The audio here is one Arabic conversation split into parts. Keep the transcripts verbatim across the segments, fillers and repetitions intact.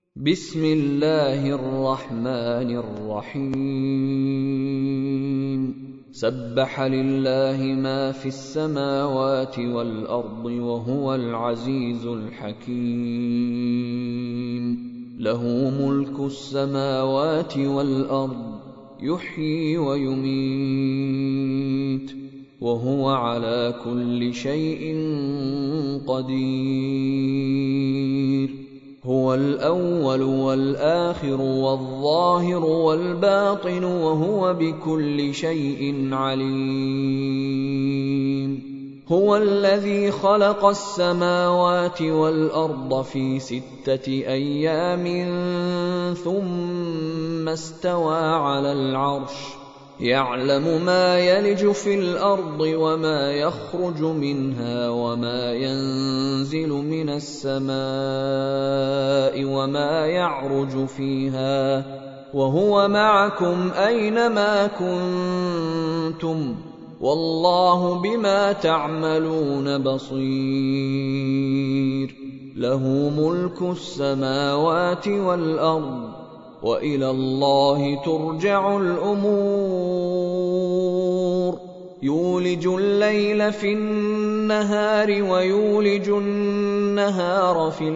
بسم الله الرحمن الرحيم سبح لله ما في السماوات والأرض وهو العزيز الحكيم له ملك السماوات والأرض يحيي ويميت وهو على كل شيء قدير هو الأول والآخر والظاهر والباطن وهو بكل شيء عليم هو الذي خلق السماوات والأرض في ستة أيام ثم استوى على العرش يعلم ما يلج في الأرض وما يخرج منها وما ينزل من السماء وما يعرج فيها وهو معكم أينما كنتم والله بما تعملون بصير له ملك السماوات والأرض وإلى الله ترجع الأمور يولج الليل في النهار ويولج النهار في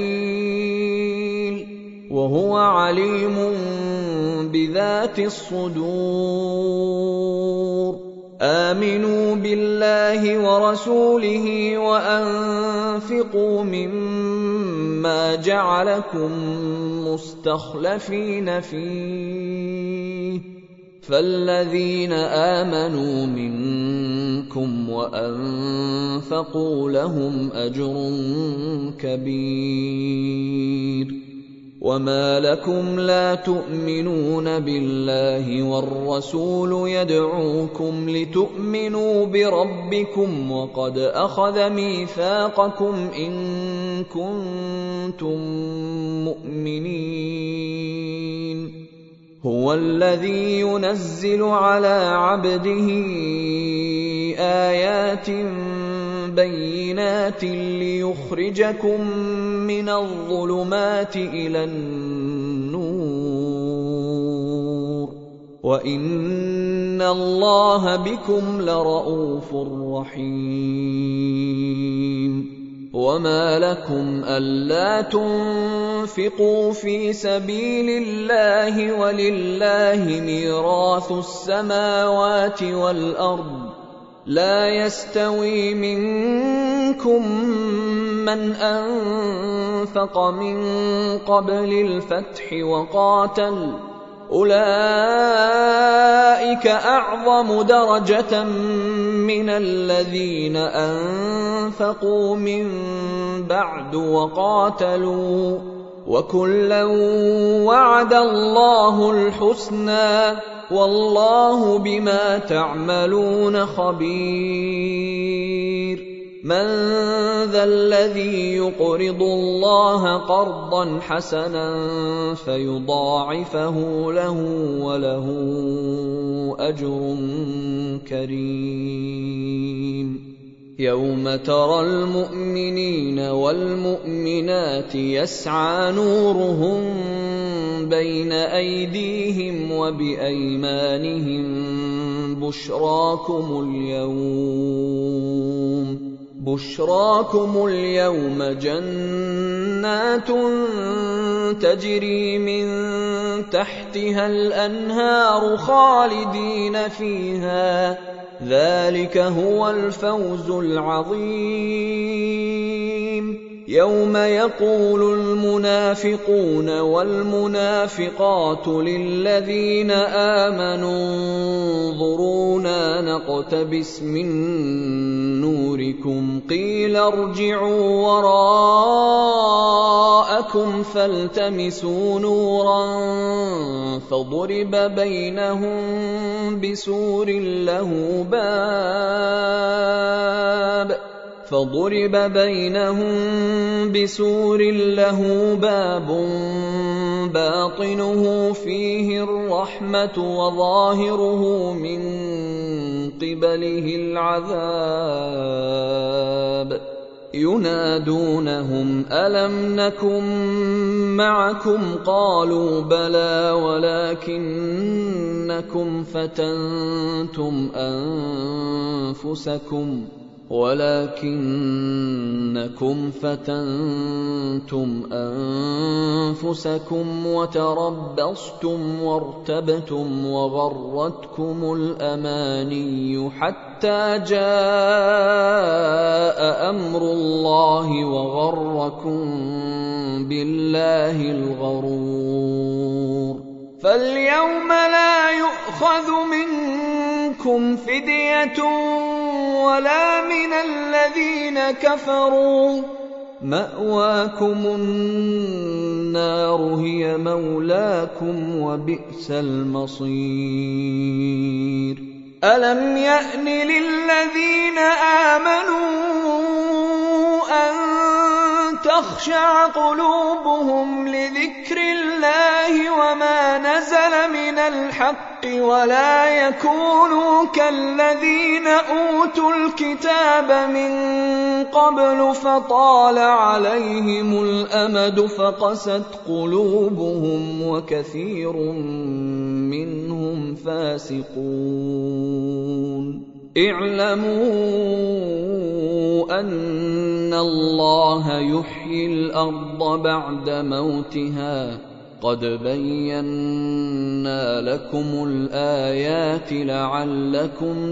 الليل وهو عليم بذات الصدور آمنوا بالله ورسوله وأنفقوا مما جعلكم مستخلفين فيه فالذين آمنوا منكم وأنفقوا لهم أجر كبير وما لكم لا تؤمنون بالله والرسول يدعوكم لتؤمنوا بربكم وقد أخذ ميثاقكم إن كنتم مؤمنين هو الذي ينزل على عبده آيات بينات ليخرجكم من الظلمات إلى النور وإن الله بكم لرءوف رحيم وما لكم ألا تنفقوا في سبيل الله ولله ميراث السماوات والأرض لا يستوي منكم من أنفق من قبل الفتح وقاتل أولئك أعظم درجة من الذين أنفقوا من بعد وقاتلوا وكلا وعد الله الحسنى والله بما تعملون خبير من ذا الذي يقرض الله قرضا حسنا فيضاعفه له وله أجر كريم يوم ترى المؤمنين والمؤمنات يسعى نورهم بين أيديهم وبأيمانهم بشراكم اليوم بشراكم اليوم جنات تجري من تحتها الأنهار خالدين فيها ذلك هو الفوز العظيم يوم يقول المنافقون والمنافقات للذين آمنوا انظرونا نقتبس من نوركم قيل ارجعوا وراءكم فالتمسوا نورا فضرب بينهم بسور له باب فضرب بينهم بسور له باب باطنه فيه الرحمة وظاهره من قبله العذاب ينادونهم ألم نكن معكم قالوا بلى ولكنكم فتنتم أنفسكم ولكنكم فتنتم أنفسكم وتربصتم وارتبتم وغرتكم الأماني حتى جاء أمر الله وغركم بالله الغرور فاليوم لا يؤخذ منكم فدية ولا من الذين كفروا مأواكم النار هي مولاكم وبئس المصير ألم يأن للذين آمنوا أن تخشع قلوبهم لذكر الله وما نزل من الحق ولا يكونوا كالذين أوتوا الكتاب من قبل فطال عليهم الأمد فقست قلوبهم وكثير منهم فاسقون اعلموا أن الله يحيي الأرض بعد موتها قد بينا لكم الآيات لعلكم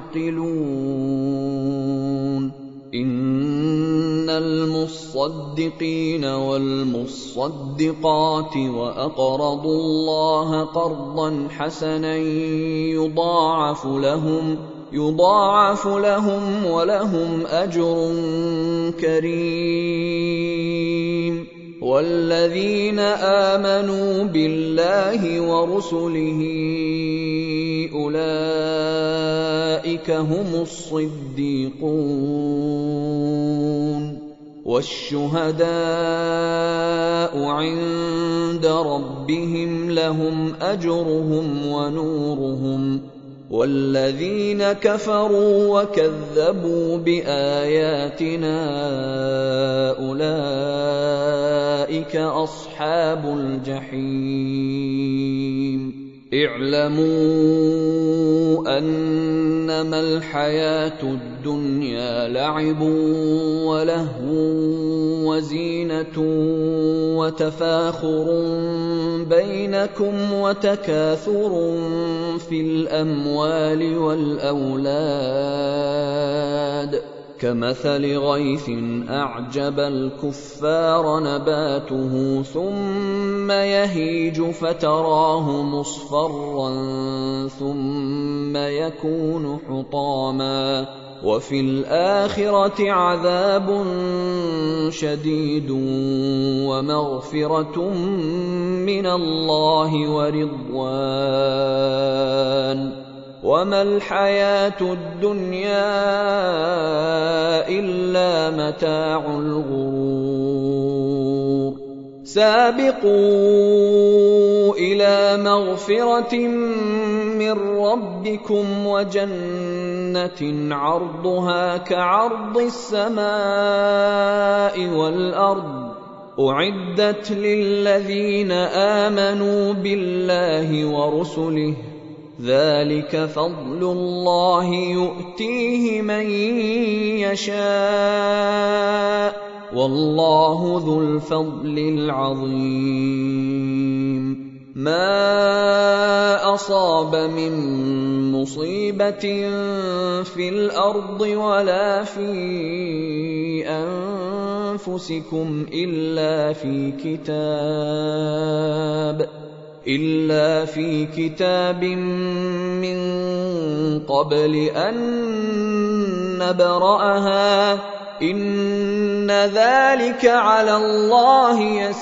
تعقلون إن المصدقين والمصدقات وأقرضوا الله قرضا حسنا يضاعف لهم يضاعف لهم ولهم أجر كريم والذين آمنوا بالله ورسله أولئك هم الصديقون والشهداء عند ربهم لهم أجرهم ونورهم والذين كفروا وكذبوا بآياتنا أولئك أصحاب الجحيم اعلموا أنما الحياة الدنيا لعب ولهو وزينة وتفاخر بينكم وتكاثر في الأموال والأولاد كمثل غيث أعجب الكفار نباته ثم يهيج فتراه مصفرا ثم يكون حطاما وفي الآخرة عذاب شديد ومغفرة من الله ورضوان وما الحياة الدنيا إلا متاع الغرور سابقوا إلى مغفرة من ربكم وجنة عرضها كعرض السماء والأرض أعدت للذين آمنوا بالله ورسله ذلك فضل الله يؤتيه من يشاء والله ذو الفضل العظيم ما أصاب من مصيبة في الأرض ولا في أنفسكم إلا في كتاب إلا في كتاب من قبل أن نبرأها إن ذلك على الله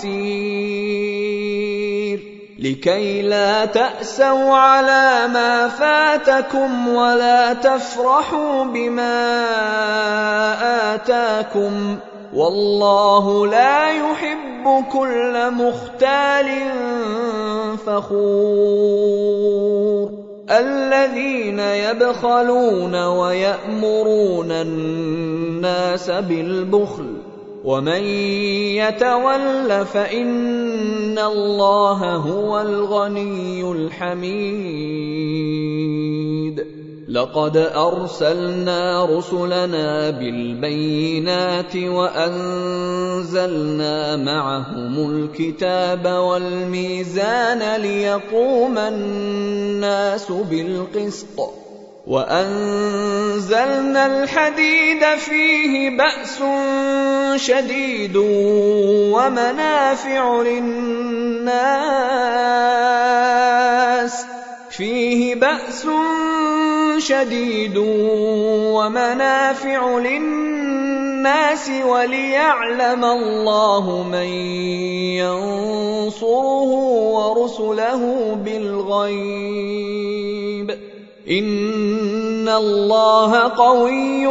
يسير لكي لا تأسوا على ما فاتكم ولا تفرحوا بما آتاكم والله لا يحب كل مختال فخور الذين يبخلون ويأمرون الناس الناس بالبخل ومن يتول فإن الله هو الغني الحميد. لقد أرسلنا رسلنا بالبينات وأنزلنا معهم الكتاب والميزان ليقوم الناس بالقسط وأنزلنا الحديد فيه بأس شديد ومنافع للناس فيه بأس شديد ومنافع للناس وليعلم الله من ينصره ورسله بالغيب إن الله قوي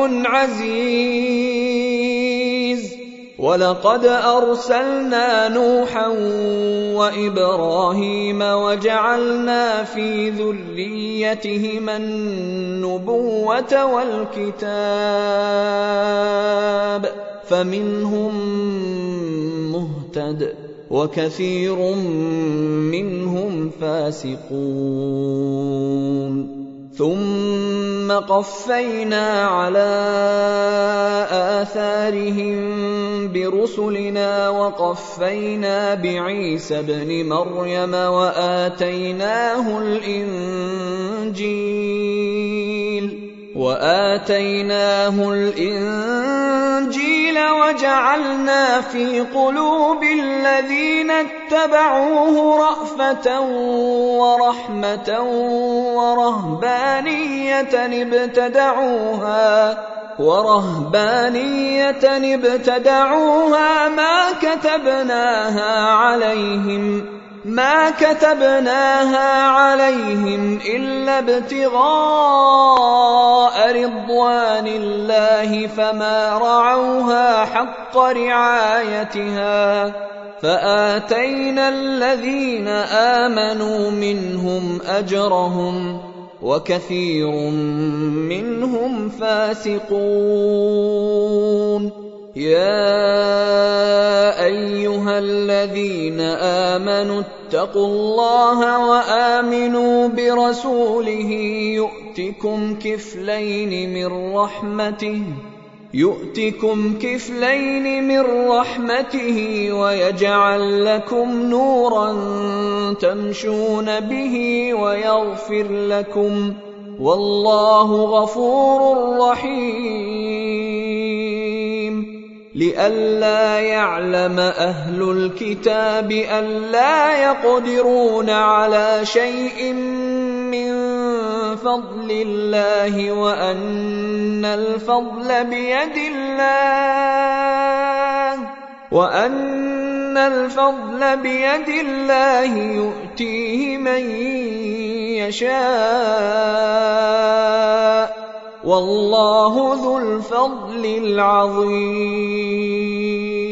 عزيز. ولقد أرسلنا نوحا وإبراهيم وجعلنا في ذريتهما النبوة والكتاب فمنهم مهتد وكثير منهم فاسقون. ثم قفينا على آثارهم برسلنا وقفينا بعيسى ابن مريم وآتيناه الإنجيل وآتيناه الإنجيل وجعلنا في قلوب الذين اتبعوه رأفة ورحمة ورهبانية ابتدعوها ورهبانية ابتدعوها ما كتبناها عليهم ما كتبناها عليهم إلا ابتغاء رضوان الله فما رعوها حق رعايتها فآتينا الذين آمنوا منهم أجرهم وكثير منهم فاسقون. يا أيها الذين آمنوا اتقوا الله وآمنوا برسوله يؤتكم كفلين من رحمته يؤتكم كفلين من رحمته ويجعل لكم نورا تمشون به ويغفر لكم والله غفور رحيم. لئلا يعلم أهل الكتاب ألا يقدرون على شيء من فضل الله وأن الفضل بيد الله وأن الفضل بيد الله يؤتيه من يشاء والله ذو الفضل العظيم.